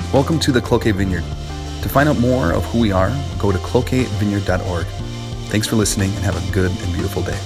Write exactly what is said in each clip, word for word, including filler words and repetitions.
Welcome to the Cloquet Vineyard. To find out more of who we are, go to cloquet vineyard dot org. Thanks for listening and have a good and beautiful day.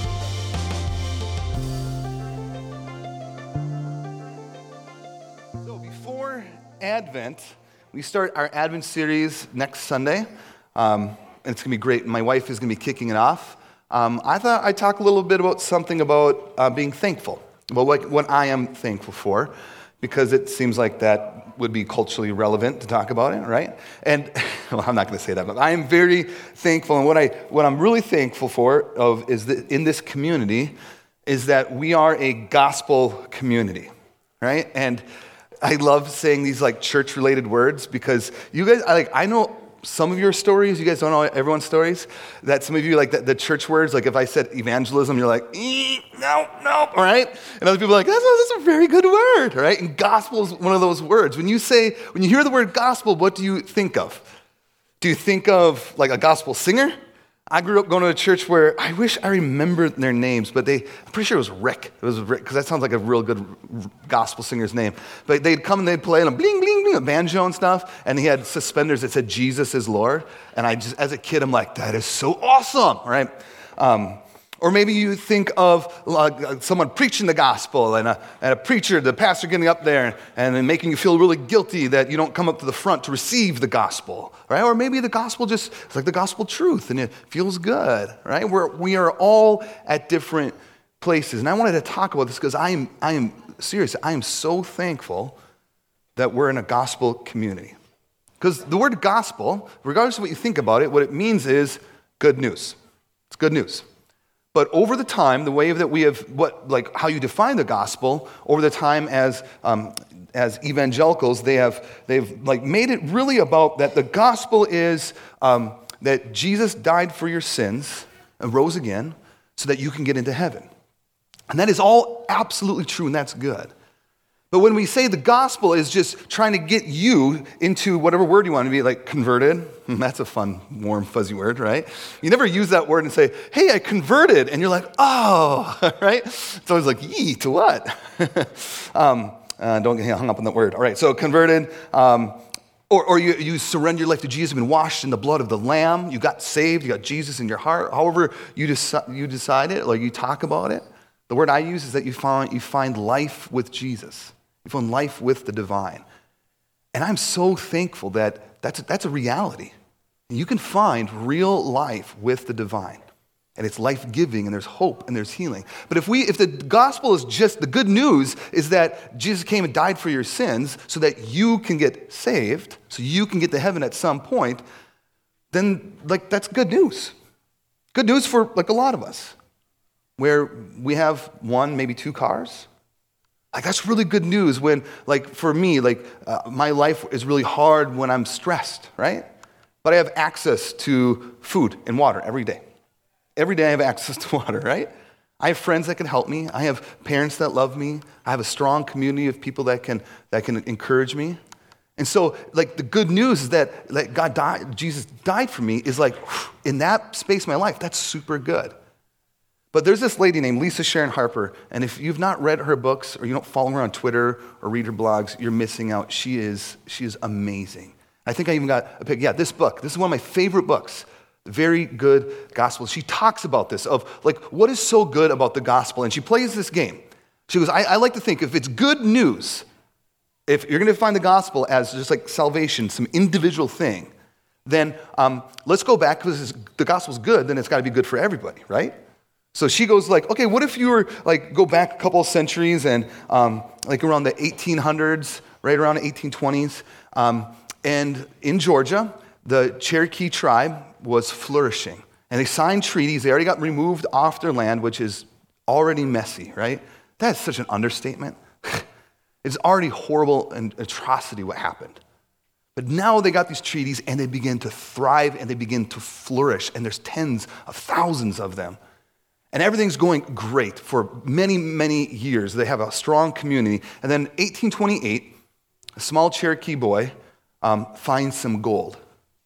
So before Advent, we start our Advent series next Sunday. Um, and it's going to be great. My wife is going to be kicking it off. Um, I thought I'd talk a little bit about something about uh, being thankful, about what, what I am thankful for, because it seems like that would be culturally relevant to talk about it, right? And well, I'm not going to say that, but I am very thankful. And what I what I'm really thankful for of is that in this community is that we are a gospel community, right? And I love saying these like church-related words because you guys, I like I know some of your stories. You guys don't know everyone's stories. That some of you like the, the church words. Like if I said evangelism, you're like, e, no, no, all right? And other people are like, that's a, that's a very good word, right? And gospel is one of those words. When you say, when you hear the word gospel, what do you think of? Do you think of like a gospel singer? I grew up going to a church where I wish I remembered their names, but they, I'm pretty sure it was Rick. It was Rick, because that sounds like a real good gospel singer's name. But they'd come and they'd play and a bling, bling, bling, a banjo and stuff, and he had suspenders that said, Jesus is Lord. And I just, as a kid, I'm like, that is so awesome, right? Um, or maybe you think of uh, someone preaching the gospel and a, and a preacher, the pastor getting up there and then making you feel really guilty that you don't come up to the front to receive the gospel, right? Or maybe the gospel just, it's like the gospel truth and it feels good, right? We're, we are all at different places. And I wanted to talk about this because I am, I am serious. I am so thankful that we're in a gospel community. Because the word gospel, regardless of what you think about it, what it means is good news. It's good news. But over the time, the way that we have, what like how you define the gospel, over the time as um, as evangelicals, they have they've like made it really about that the gospel is um, that Jesus died for your sins and rose again, so that you can get into heaven, and that is all absolutely true, and that's good. But when we say the gospel is just trying to get you into whatever word you want to be, like converted, that's a fun, warm, fuzzy word, right? You never use that word and say, hey, I converted, and you're like, oh, right? It's always like, yee, to what? um, uh, don't get hung up on that word. All right, so converted, um, or, or you, you surrender your life to Jesus, you've been washed in the blood of the Lamb, you got saved, you got Jesus in your heart, however you, deci- you decide it, or you talk about it. The word I use is that you find, you find life with Jesus. You find life with the divine. And I'm so thankful that that's, that's a reality. You can find real life with the divine. And it's life-giving, and there's hope, and there's healing. But if we, if the gospel is just, the good news is that Jesus came and died for your sins so that you can get saved, so you can get to heaven at some point, then like that's good news. Good news for like a lot of us, where we have one, maybe two cars. Like that's really good news when, like for me, like uh, my life is really hard when I'm stressed, right? But I have access to food and water every day. Every day I have access to water, right? I have friends that can help me. I have parents that love me. I have a strong community of people that can that can encourage me. And so, like the good news is that like God died, Jesus died for me is like in that space of my life, that's super good. But there's this lady named Lisa Sharon Harper, and if you've not read her books or you don't follow her on Twitter or read her blogs, you're missing out. She is she is amazing. I think I even got a pick. Yeah, this book. This is one of my favorite books. Very good gospel. She talks about this of like what is so good about the gospel, and she plays this game. She goes, I, I like to think if it's good news, if you're going to find the gospel as just like salvation, some individual thing, then um, let's go back because the gospel's good. Then it's got to be good for everybody, right? So she goes like, okay, what if you were like, go back a couple of centuries and um, like around the eighteen hundreds, right around the eighteen twenties, um, and in Georgia, the Cherokee tribe was flourishing. And they signed treaties. They already got removed off their land, which is already messy, right? That's such an understatement. It's already horrible and atrocity what happened. But now they got these treaties and they begin to thrive and they begin to flourish. And there's tens of thousands of them. And everything's going great for many, many years. They have a strong community. And then eighteen twenty-eight, a small Cherokee boy um, finds some gold.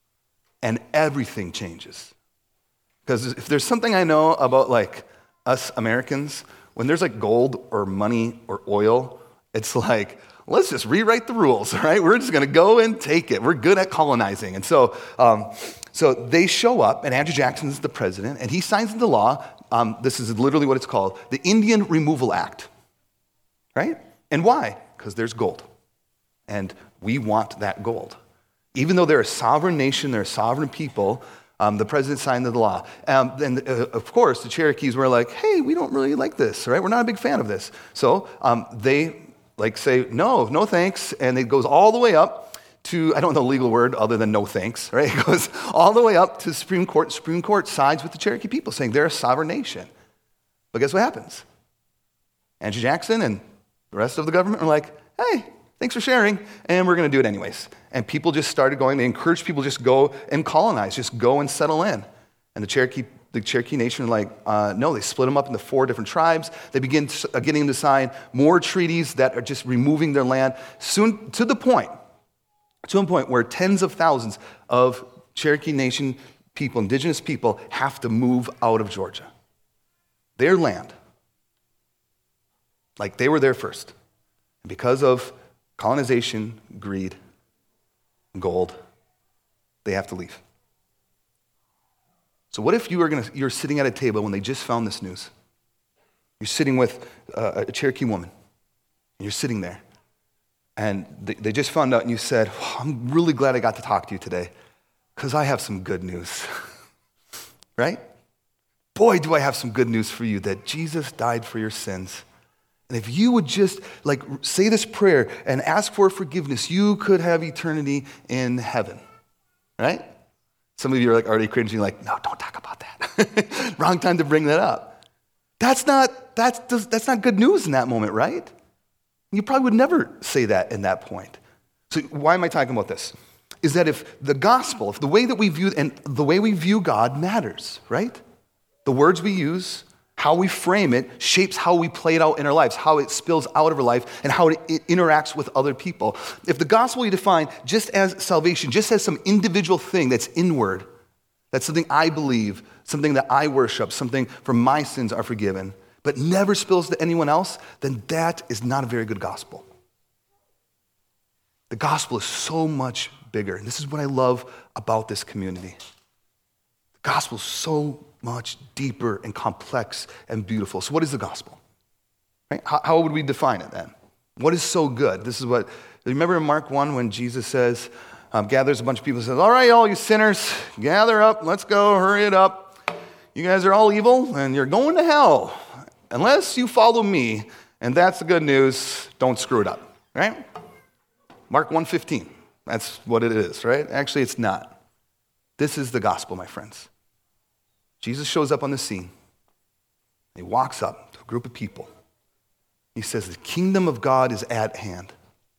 And everything changes. Because if there's something I know about like us Americans, when there's like gold or money or oil, it's like, let's just rewrite the rules, all right? We're just going to go and take it. We're good at colonizing. And so um, so they show up, and Andrew Jackson is the president, and he signs into law. Um, this is literally what it's called, the Indian Removal Act, right? And why? Because there's gold, and we want that gold. Even though they're a sovereign nation, they're a sovereign people, um, the president signed into the law. Um, and uh, of course, the Cherokees were like, hey, we don't really like this, right? We're not a big fan of this. So um, they like say, no, no thanks, and it goes all the way up to, I don't know the legal word other than no thanks, right? It goes all the way up to the Supreme Court. Supreme Court sides with the Cherokee people, saying they're a sovereign nation. But guess what happens? Andrew Jackson and the rest of the government are like, hey, thanks for sharing, and we're going to do it anyways. And people just started going. They encouraged people to just go and colonize, just go and settle in. And the Cherokee, the Cherokee Nation were like, uh, no, they split them up into four different tribes. They begin getting them to sign more treaties that are just removing their land, soon to the point, to a point where tens of thousands of Cherokee Nation people, indigenous people, have to move out of Georgia. Their land. Like they were there first. And because of colonization, greed, gold, they have to leave. So what if you were gonna, you're sitting at a table when they just found this news? You're sitting with uh, a Cherokee woman, and you're sitting there, and they, they just found out, and you said, oh, I'm really glad I got to talk to you today, because I have some good news, right? Boy, do I have some good news for you, that Jesus died for your sins. And if you would just like say this prayer and ask for forgiveness, you could have eternity in heaven, right? Some of you are like already cringing, like, no, don't talk about that. Wrong time to bring that up. That's not, that's, that's not good news in that moment, right? You probably would never say that in that point. So why am I talking about this? Is that if the gospel, if the way that we view, and the way we view God matters, right? The words we use, how we frame it, shapes how we play it out in our lives, how it spills out of our life, and how it interacts with other people. If the gospel you define just as salvation, just as some individual thing that's inward, that's something I believe, something that I worship, something for my sins are forgiven, but never spills to anyone else, then that is not a very good gospel. The gospel is so much bigger, and this is what I love about this community. The gospel is so much deeper and complex and beautiful. So what is the gospel? Right? How, how would we define it then? What is so good? This is what, remember in Mark one when Jesus says, um, gathers a bunch of people and says, all right, all you sinners, gather up, let's go, hurry it up. You guys are all evil and you're going to hell unless you follow me. And that's the good news. Don't screw it up, right? Mark one fifteen. That's what it is, right? Actually, it's not. This is the gospel, my friends. Jesus shows up on the scene. He walks up to a group of people. He says, the kingdom of God is at hand.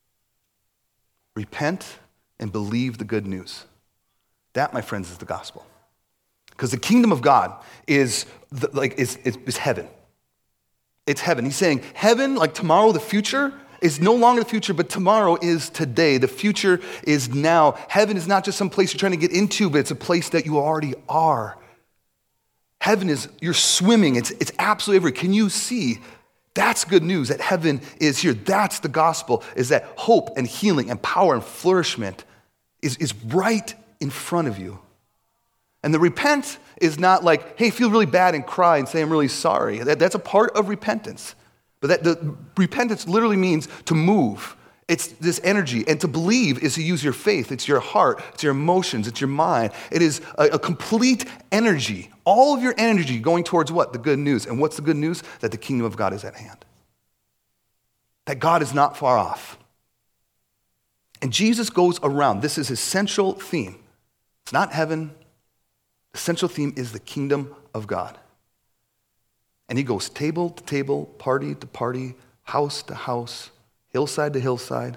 Repent and believe the good news. That, my friends, is the gospel. Because the kingdom of God is the, like is, is, is heaven. It's heaven. He's saying heaven, like tomorrow, the future, is no longer the future, but tomorrow is today. The future is now. Heaven is not just some place you're trying to get into, but it's a place that you already are. Heaven is, you're swimming. It's, it's absolutely everywhere. Can you see? That's good news, that heaven is here. That's the gospel, is that hope and healing and power and flourishment is, is right in front of you. And the repent is not like, hey, feel really bad and cry and say, I'm really sorry. That, that's a part of repentance. But that the repentance literally means to move. It's this energy. And to believe is to use your faith. It's your heart. It's your emotions. It's your mind. It is a, a complete energy. All of your energy going towards what? The good news. And what's the good news? That the kingdom of God is at hand. That God is not far off. And Jesus goes around. This is his central theme. It's not heaven. The central theme is the kingdom of God. And he goes table to table, party to party, house to house, hillside to hillside,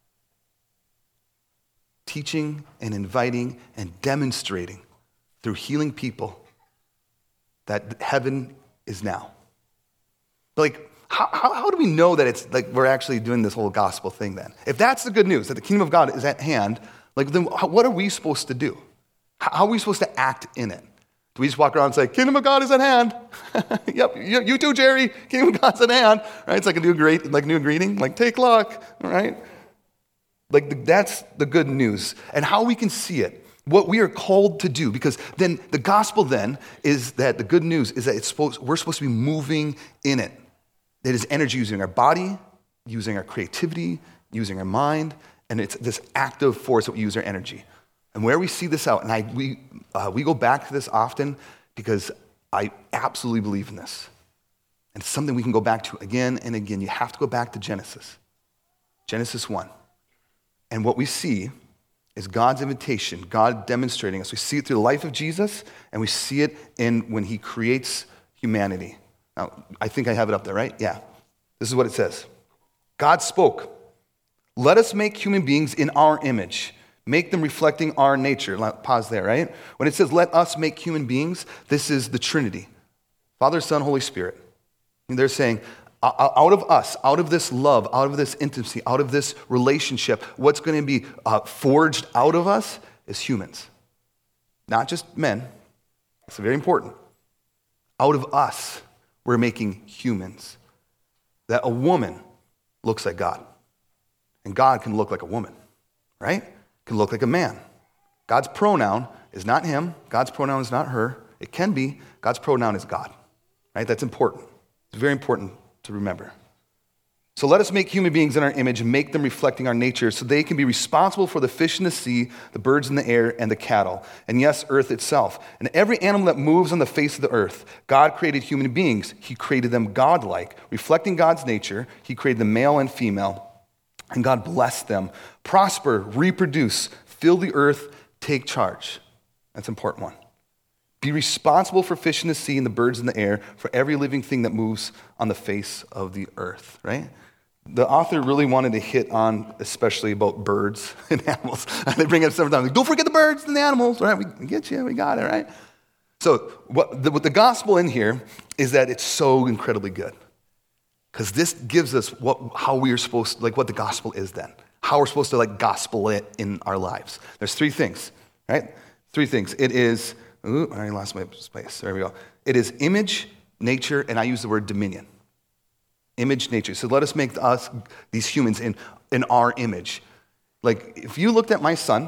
teaching and inviting and demonstrating through healing people that heaven is now. Like, how, how, how do we know that it's like we're actually doing this whole gospel thing then? If that's the good news, that the kingdom of God is at hand, like then what are we supposed to do? How are we supposed to act in it? Do we just walk around and say, kingdom of God is at hand? Yep, you, you too, Jerry. Kingdom of God's at hand. Right? It's like a new great, like new greeting, like take luck. All right? Like the, that's the good news. And how we can see it, what we are called to do, because then the gospel then is that the good news is that it's supposed, we're supposed to be moving in it. It is energy using our body, using our creativity, using our mind, and it's this active force that we use our energy. And where we see this out, and I we uh, we go back to this often because I absolutely believe in this. And it's something we can go back to again and again. You have to go back to Genesis. Genesis one. And what we see is God's invitation, God demonstrating us. We see it through the life of Jesus, and we see it in when he creates humanity. Now, I think I have it up there, right? Yeah. This is what it says. God spoke, let us make human beings in our image. Make them reflecting our nature. Pause there, right? When it says, let us make human beings, this is the Trinity. Father, Son, Holy Spirit. And they're saying, out of us, out of this love, out of this intimacy, out of this relationship, what's going to be uh, forged out of us is humans. Not just men. It's very important. Out of us, we're making humans. That a woman looks like God. And God can look like a woman, right? Can look like a man. God's pronoun is not him. God's pronoun is not her. It can be. God's pronoun is God, right? That's important. It's very important to remember. So let us make human beings in our image and make them reflecting our nature so they can be responsible for the fish in the sea, the birds in the air, and the cattle, and yes, earth itself. And every animal that moves on the face of the earth. God created human beings. He created them godlike, reflecting God's nature. He created them male and female. And God blessed them. Prosper, reproduce, fill the earth, take charge. That's an important one. Be responsible for fish in the sea and the birds in the air, for every living thing that moves on the face of the earth, right? The author really wanted to hit on, especially about birds and animals. They bring it up several times. Like, don't forget the birds and the animals, right? We get you, we got it, right? So what the, what the gospel in here is that it's so incredibly good. Because this gives us what, how we are supposed to, like what the gospel is then. How we're supposed to like gospel it in our lives. There's three things, right? Three things. It is, ooh, I already lost my space. There we go. It is image, nature, and I use the word dominion. Image, nature. So let us make us, these humans, in, in our image. Like if you looked at my son,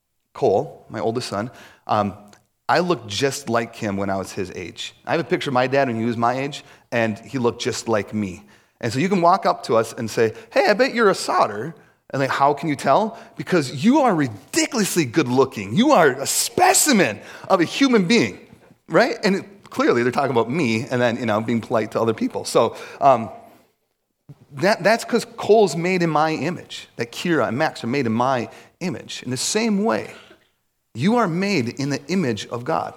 Cole, my oldest son, um, I looked just like him when I was his age. I have a picture of my dad when he was my age, and he looked just like me. And so you can walk up to us and say, hey, I bet you're a Sauter. And like, how can you tell? Because you are ridiculously good looking. You are a specimen of a human being, right? And it, clearly they're talking about me and then, you know, being polite to other people. So um, that, that's because Cole's made in my image. That Kira and Max are made in my image. In the same way, you are made in the image of God.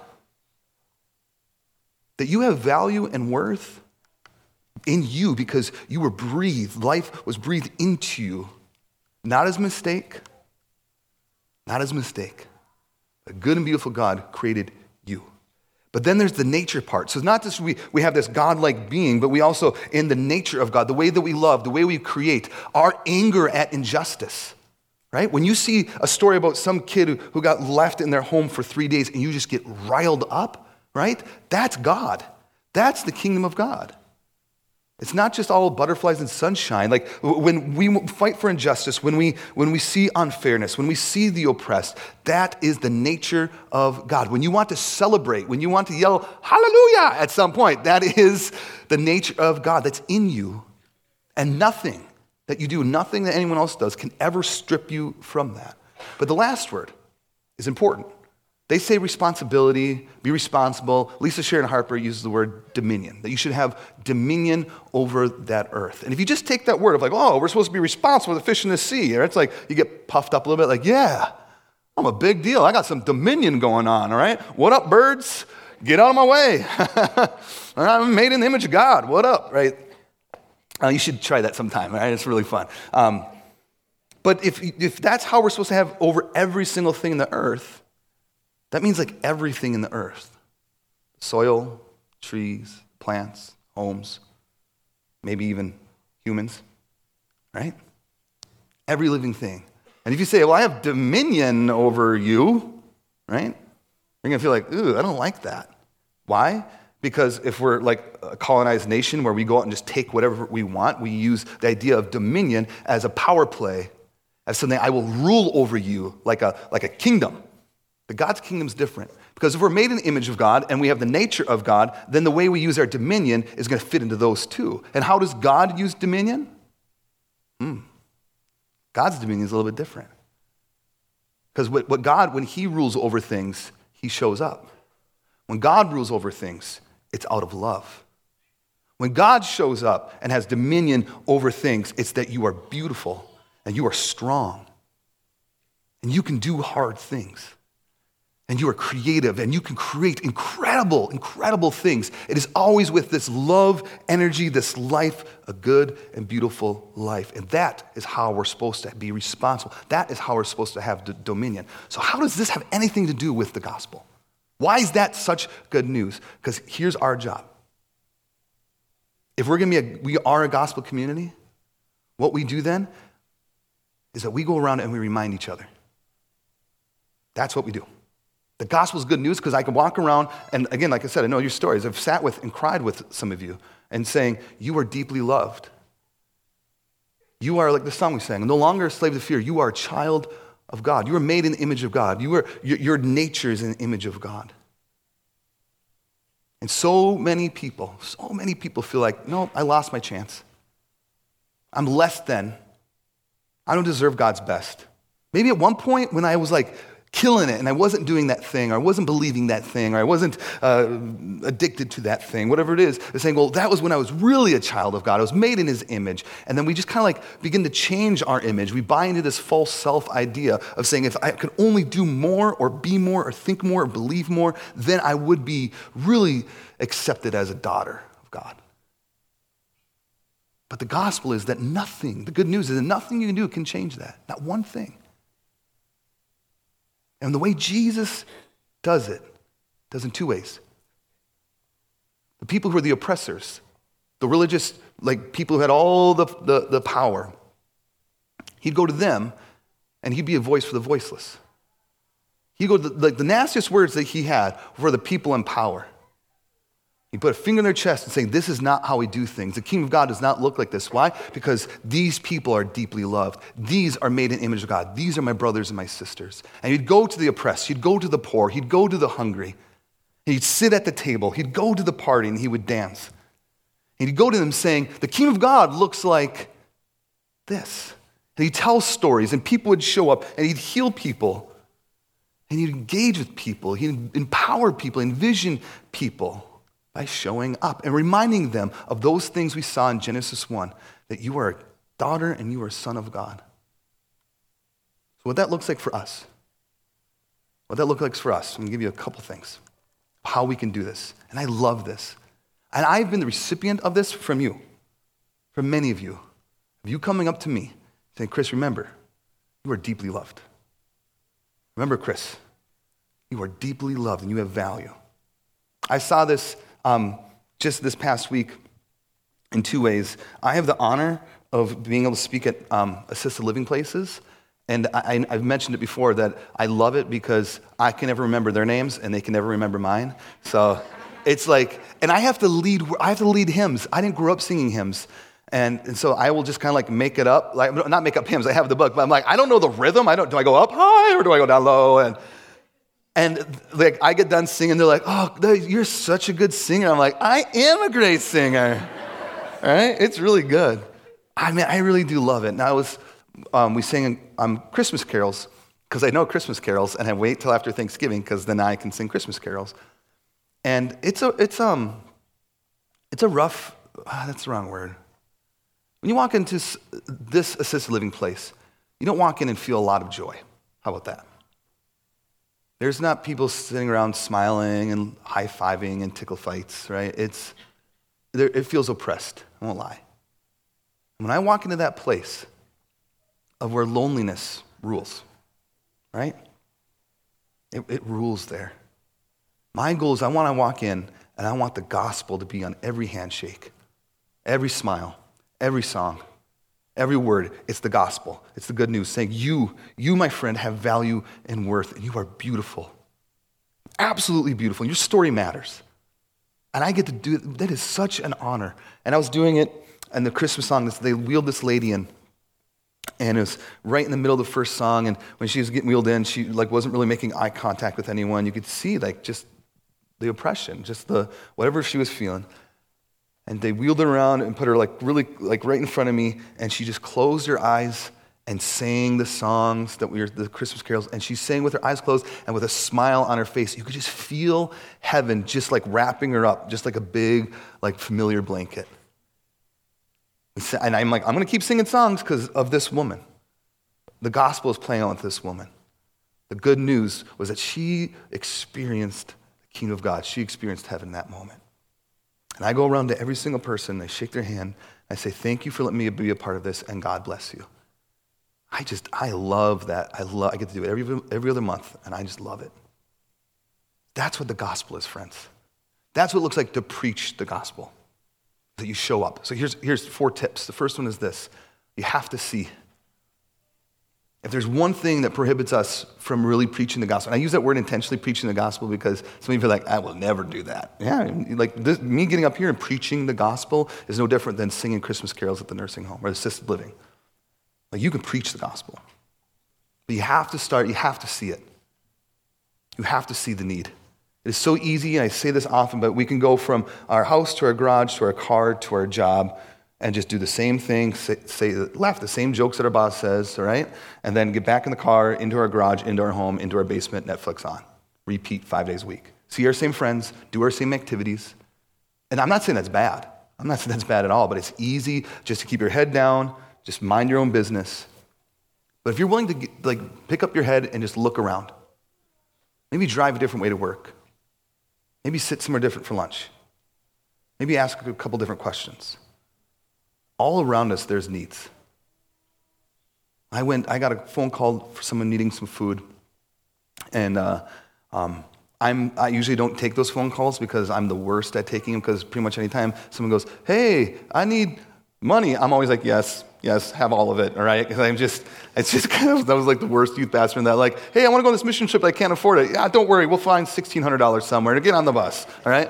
That you have value and worth in you because you were breathed. Life was breathed into you. Not as a mistake. Not as a mistake. A good and beautiful God created you. But then there's the nature part. So it's not just we, we have this godlike being, but we also, in the nature of God, the way that we love, the way we create, our anger at injustice. Right? When you see a story about some kid who, who got left in their home for three days and you just get riled up, right? That's God. That's the kingdom of God. It's not just all butterflies and sunshine. Like when we fight for injustice, when we when we see unfairness, when we see the oppressed, that is the nature of God. When you want to celebrate, when you want to yell hallelujah at some point, that is the nature of God that's in you. And nothing that you do, nothing that anyone else does can ever strip you from that. But the last word is important. They say responsibility, be responsible. Lisa Sharon Harper uses the word dominion, that you should have dominion over that earth. And if you just take that word of like, oh, we're supposed to be responsible for the fish in the sea, it's like you get puffed up a little bit like, yeah, I'm a big deal. I got some dominion going on, all right? What up, birds? Get out of my way. I'm made in the image of God. What up, right? Uh, you should try that sometime, right? It's really fun. Um, but if if that's how we're supposed to have over every single thing in the earth, that means like everything in the earth. Soil, trees, plants, homes, maybe even humans, right? Every living thing. And if you say, well, I have dominion over you, right? You're going to feel like, ooh, I don't like that. Why? Because if we're like a colonized nation where we go out and just take whatever we want, we use the idea of dominion as a power play, as something I will rule over you like a, like a kingdom. But God's kingdom's different. Because if we're made in the image of God and we have the nature of God, then the way we use our dominion is going to fit into those too. And how does God use dominion? Hmm. God's dominion is a little bit different. Because what, what God, when he rules over things, he shows up. When God rules over things, it's out of love. When God shows up and has dominion over things, it's that you are beautiful and you are strong and you can do hard things and you are creative and you can create incredible, incredible things. It is always with this love, energy, this life, a good and beautiful life. And that is how we're supposed to be responsible. That is how we're supposed to have d- dominion. So how does this have anything to do with the gospel? Why is that such good news? Because here's our job. If we're going to be a, we are a gospel community, what we do then is that we go around and we remind each other. That's what we do. The gospel is good news because I can walk around, and again, like I said, I know your stories. I've sat with and cried with some of you and saying, you are deeply loved. You are, like the song we sang, no longer a slave to fear. You are a child of God. You are made in the image of God. You are, your, your nature is in the image of God. And so many people, so many people feel like, no, I lost my chance. I'm less than. I don't deserve God's best. Maybe at one point when I was like killing it and I wasn't doing that thing, or I wasn't believing that thing, or I wasn't uh, addicted to that thing, whatever it is, they're saying, well, that was when I was really a child of God. I was made in his image. And then we just kind of like begin to change our image. We buy into this false self idea of saying, if I could only do more or be more or think more or believe more, then I would be really accepted as a daughter of God. But the gospel is that nothing, the good news is that nothing you can do can change that. Not one thing. And the way Jesus does it, does in two ways. The people who are the oppressors, the religious, like people who had all the, the, the power, he'd go to them and he'd be a voice for the voiceless. He'd go to the, like the nastiest words that he had were the people in power. He put a finger in their chest and saying, this is not how we do things. The kingdom of God does not look like this. Why? Because these people are deeply loved. These are made in the image of God. These are my brothers and my sisters. And he'd go to the oppressed. He'd go to the poor. He'd go to the hungry. He'd sit at the table. He'd go to the party and he would dance. And he'd go to them saying, the kingdom of God looks like this. And he'd tell stories and people would show up and he'd heal people. And he'd engage with people. He'd empower people, envision people. By showing up and reminding them of those things we saw in Genesis one, that you are a daughter and you are a son of God. So what that looks like for us, what that looks like for us, I'm going to give you a couple things, how we can do this. And I love this. And I've been the recipient of this from you, from many of you. Of you coming up to me saying, Chris, remember, you are deeply loved. Remember, Chris, you are deeply loved and you have value. I saw this Um, just this past week in two ways. I have the honor of being able to speak at um, assisted living places, and I, I've mentioned it before that I love it because I can never remember their names and they can never remember mine. So it's like, and I have to lead. I have to lead hymns. I didn't grow up singing hymns, and, and so I will just kind of like make it up, like not make up hymns. I have the book, but I'm like, I don't know the rhythm. I don't. Do I go up high or do I go down low? And And like I get done singing, they're like, oh, you're such a good singer. I'm like, I am a great singer. All right? It's really good. I mean, I really do love it. And I was, um, we sang um, Christmas carols because I know Christmas carols, and I wait till after Thanksgiving because then I can sing Christmas carols. And it's a, it's um, it's a rough. Ah, that's the wrong word. When you walk into this assisted living place, you don't walk in and feel a lot of joy. How about that? There's not people sitting around smiling and high-fiving and tickle fights, right? It's, it feels oppressed, I won't lie. When I walk into that place of where loneliness rules, right? It, it rules there. My goal is I want to walk in and I want the gospel to be on every handshake, every smile, every song, every word. It's the gospel. It's the good news saying you, you, my friend, have value and worth, and you are beautiful. Absolutely beautiful. Your story matters. And I get to do it. That is such an honor. And I was doing it, and the Christmas song, they wheeled this lady in. And it was right in the middle of the first song, and when she was getting wheeled in, she like wasn't really making eye contact with anyone. You could see like just the oppression, just the whatever she was feeling. And they wheeled her around and put her like really like right in front of me, and she just closed her eyes and sang the songs that we were, the Christmas carols, and she sang with her eyes closed and with a smile on her face. You could just feel heaven just like wrapping her up, just like a big, like familiar blanket. And I'm like, I'm going to keep singing songs because of this woman. The gospel is playing out with this woman. The good news was that she experienced the kingdom of God. She experienced heaven in that moment. And I go around to every single person, I shake their hand, I say, thank you for letting me be a part of this, and God bless you. I just, I love that. I love, I get to do it every, every other month, and I just love it. That's what the gospel is, friends. That's what it looks like to preach the gospel, that you show up. So here's, here's four tips. The first one is this. You have to see. If there's one thing that prohibits us from really preaching the gospel, and I use that word intentionally, preaching the gospel, because some of you are like, I will never do that. Yeah, like this, me getting up here and preaching the gospel is no different than singing Christmas carols at the nursing home or assisted living. Like you can preach the gospel, but you have to start, you have to see it. You have to see the need. It is so easy, and I say this often, but we can go from our house to our garage to our car to our job and just do the same thing, say, say laugh the same jokes that our boss says, all right? And then get back in the car, into our garage, into our home, into our basement, Netflix on. Repeat five days a week. See our same friends, do our same activities. And I'm not saying that's bad. I'm not saying that's bad at all, but it's easy just to keep your head down, just mind your own business. But if you're willing to get, like pick up your head and just look around, maybe drive a different way to work, maybe sit somewhere different for lunch, maybe ask a couple different questions. All around us, there's needs. I went. I got a phone call for someone needing some food, and uh, um, I'm. I usually don't take those phone calls because I'm the worst at taking them. Because pretty much anytime someone goes, "Hey, I need money," I'm always like, "Yes, yes, have all of it." All right, because I'm just. It's just kind of that was like the worst youth pastor in that. Like, "Hey, I want to go on this mission trip. I can't afford it." Yeah, don't worry, we'll find sixteen hundred dollars somewhere to get on the bus. All right.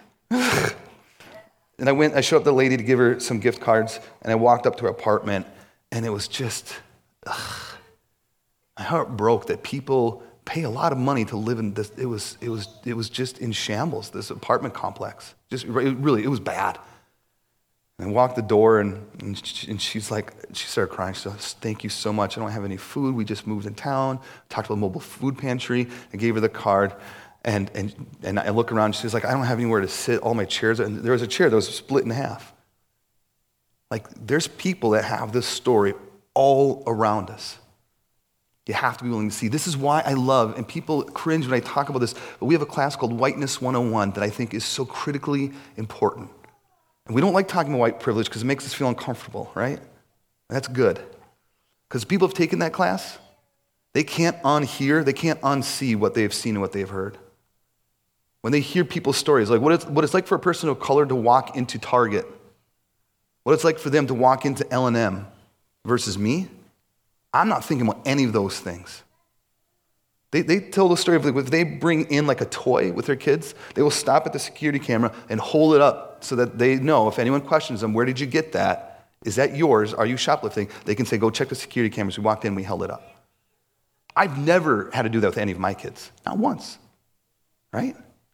And I went, I showed up the lady to give her some gift cards, and I walked up to her apartment, and it was just, ugh, my heart broke that people pay a lot of money to live in this. It was, it was, it was just in shambles, this apartment complex. Just it really, it was bad. And I walked the door, and, and, she, and she's like, she started crying. She said, "Thank you so much. I don't have any food. We just moved in town. Talked to a mobile food pantry. I gave her the card. And and and I look around, she's like, "I don't have anywhere to sit, all my chairs." And there was a chair that was split in half. Like, there's people that have this story all around us. You have to be willing to see. This is why I love, and people cringe when I talk about this, but we have a class called Whiteness one oh one that I think is so critically important. And we don't like talking about white privilege because it makes us feel uncomfortable, right? And that's good. Because people have taken that class, they can't unhear, they can't unsee what they've seen and what they've heard. When they hear people's stories, like what it's, what it's like for a person of color to walk into Target, what it's like for them to walk into L and M versus me, I'm not thinking about any of those things. They, they tell the story of like, if they bring in like a toy with their kids, they will stop at the security camera and hold it up so that they know if anyone questions them, "Where did you get that? Is that yours? Are you shoplifting?" They can say, "Go check the security cameras. We walked in, we held it up." I've never had to do that with any of my kids, not once, right?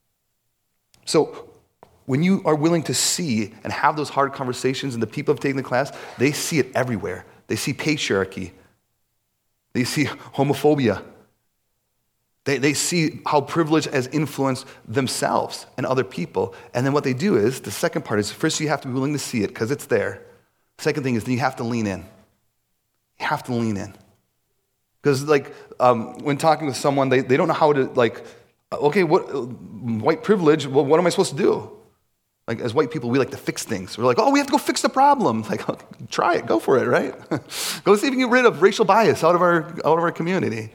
So when you are willing to see and have those hard conversations, and the people who have taken the class, they see it everywhere. They see patriarchy. They see homophobia. They, they see how privilege has influenced themselves and other people. And then what they do is, the second part is, first you have to be willing to see it because it's there. Second thing is, then you have to lean in. You have to lean in. Because like um, when talking with someone, they, they don't know how to like, okay, what white privilege, well, what am I supposed to do? Like as white people, we like to fix things. We're like, oh, we have to go fix the problem. Like, okay, try it, go for it, right? Go see if you can get rid of racial bias out of our out of our community.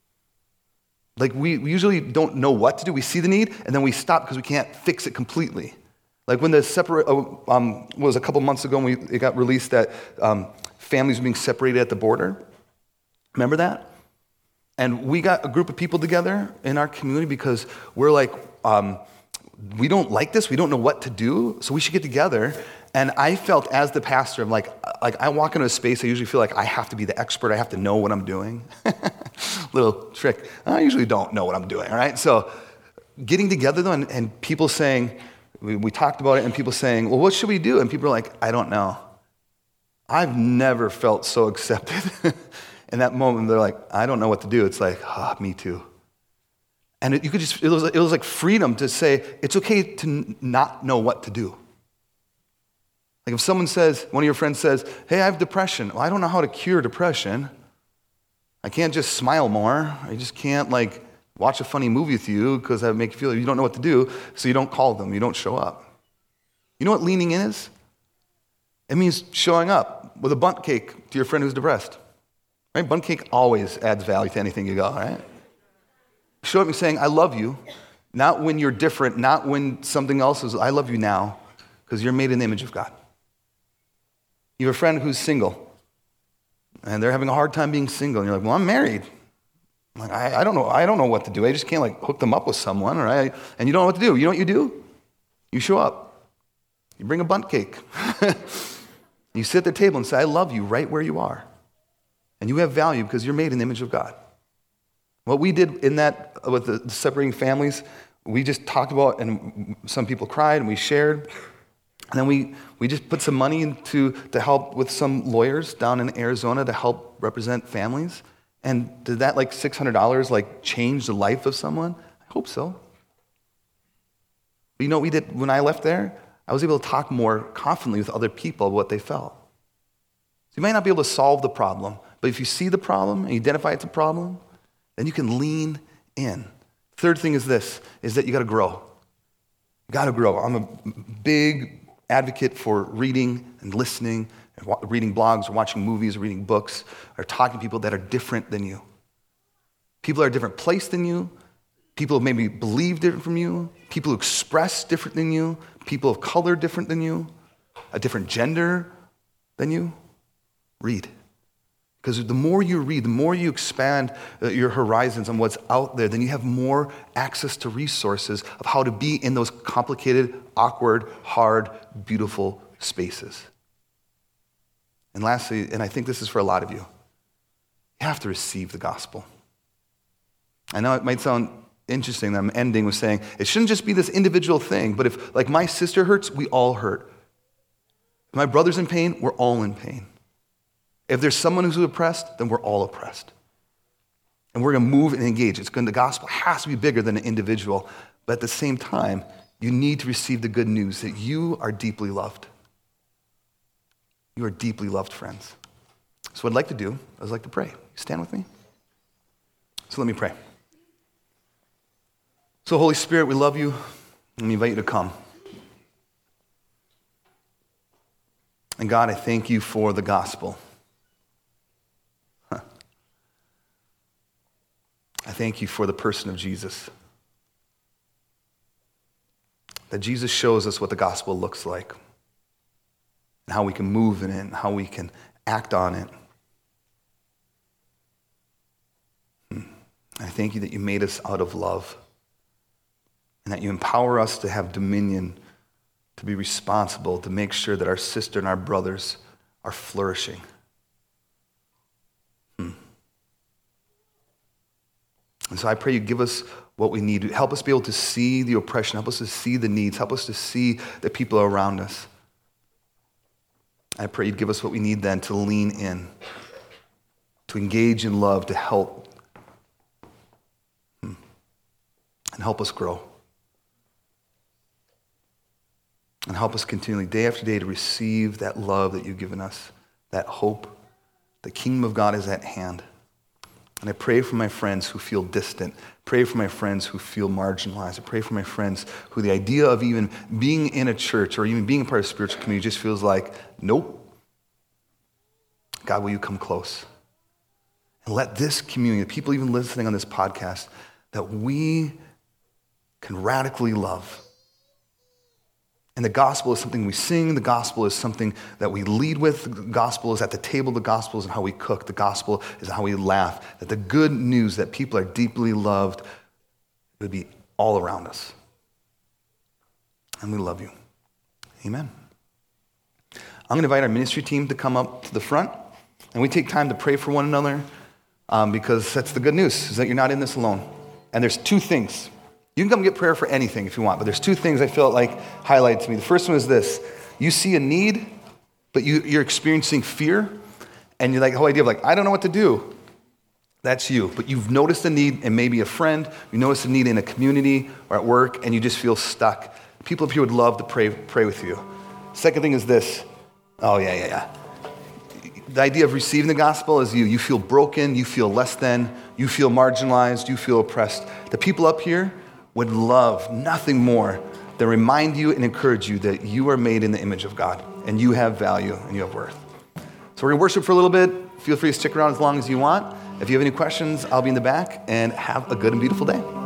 Like we, we usually don't know what to do. We see the need, and then we stop because we can't fix it completely. Like when the separate, um, was a couple months ago, when we, it got released that um, families were being separated at the border. Remember that? And we got a group of people together in our community because we're like, um, we don't like this. We don't know what to do. So we should get together. And I felt as the pastor, I'm like, like I walk into a space, I usually feel like I have to be the expert. I have to know what I'm doing. Little trick. I usually don't know what I'm doing, all right? So getting together though, and, and people saying, we, we talked about it, and people saying, well, what should we do? And people are like, I don't know. I've never felt so accepted. In that moment, they're like, I don't know what to do. It's like, ah, oh, me too. And it, you could just, it was, it was like freedom to say, it's okay to n- not know what to do. Like if someone says, one of your friends says, hey, I have depression. Well, I don't know how to cure depression. I can't just smile more. I just can't like watch a funny movie with you because that would make you feel like you don't know what to do, so you don't call them, you don't show up. You know what leaning in is? It means showing up with a bundt cake to your friend who's depressed. Right? Bundt cake always adds value to anything you got, right? Show up and saying, I love you, not when you're different, not when something else is, I love you now, because you're made in the image of God. You have a friend who's single, and they're having a hard time being single, and you're like, well, I'm married. I'm like, I, I don't know, I don't know what to do. I just can't like hook them up with someone, right? And you don't know what to do. You know what you do? You show up. You bring a bundt cake. You sit at the table and say, I love you right where you are. And you have value because you're made in the image of God. What we did in that, with the separating families, we just talked about, and some people cried, and we shared. And then we, we just put some money into to help with some lawyers down in Arizona to help represent families. And did that like six hundred dollars like change the life of someone? I hope so. But you know what we did when I left there? I was able to talk more confidently with other people about what they felt. So you might not be able to solve the problem, but if you see the problem and you identify it's a problem, then you can lean in. Third thing is this, is that you got to grow. You got to grow. I'm a big advocate for reading and listening, and wa- reading blogs or watching movies or reading books or talking to people that are different than you. People are a different place than you. People who maybe believe different from you. People who express different than you. People of color different than you. A different gender than you. Read. Because the more you read, the more you expand uh, your horizons on what's out there, then you have more access to resources of how to be in those complicated, awkward, hard, beautiful spaces. And lastly, and I think this is for a lot of you, you have to receive the gospel. I know it might sound interesting that I'm ending with saying it shouldn't just be this individual thing, but if, like, my sister hurts, we all hurt. If my brother's in pain, we're all in pain. If there's someone who's oppressed, then we're all oppressed. And we're going to move and engage. It's going, the gospel has to be bigger than an individual. But at the same time, you need to receive the good news that you are deeply loved. You are deeply loved, friends. So what I'd like to do, I'd like to pray. Stand with me. So let me pray. So Holy Spirit, we love you, and we invite you to come. And God, I thank you for the gospel. I thank you for the person of Jesus. That Jesus shows us what the gospel looks like, and how we can move in it, and how we can act on it. I thank you that you made us out of love, and that you empower us to have dominion, to be responsible, to make sure that our sister and our brothers are flourishing. Hmm. And so I pray you give us what we need. Help us be able to see the oppression. Help us to see the needs. Help us to see the people around us. I pray you'd give us what we need then to lean in, to engage in love, to help, hmm. and help us grow. And help us continually, day after day, to receive that love that you've given us, that hope. The kingdom of God is at hand. And I pray for my friends who feel distant. Pray for my friends who feel marginalized. I pray for my friends who the idea of even being in a church or even being a part of a spiritual community just feels like, nope. God, will you come close? And let this community, the people even listening on this podcast, that we can radically love. And the gospel is something we sing. The gospel is something that we lead with. The gospel is at the table. The gospel is in how we cook. The gospel is how we laugh. That the good news that people are deeply loved would be all around us. and we love you. Amen. I'm going to invite our ministry team to come up to the front, and we take time to pray for one another um, because that's the good news, is that you're not in this alone. And there's two things. You can come get prayer for anything if you want, but there's two things I felt like highlighted to me. The first one is this. You see a need, but you, you're experiencing fear, and you're like, the whole idea of like, I don't know what to do. That's you. But you've noticed a need in maybe a friend, you noticed a need in a community or at work, and you just feel stuck. People up here would love to pray, pray with you. Second thing is this. Oh, yeah, yeah, yeah. The idea of receiving the gospel is you. You feel broken, you feel less than, you feel marginalized, you feel oppressed. The people up here would love nothing more than remind you and encourage you that you are made in the image of God, and you have value and you have worth. So we're going to worship for a little bit. Feel free to stick around as long as you want. If you have any questions, I'll be in the back, and have a good and beautiful day.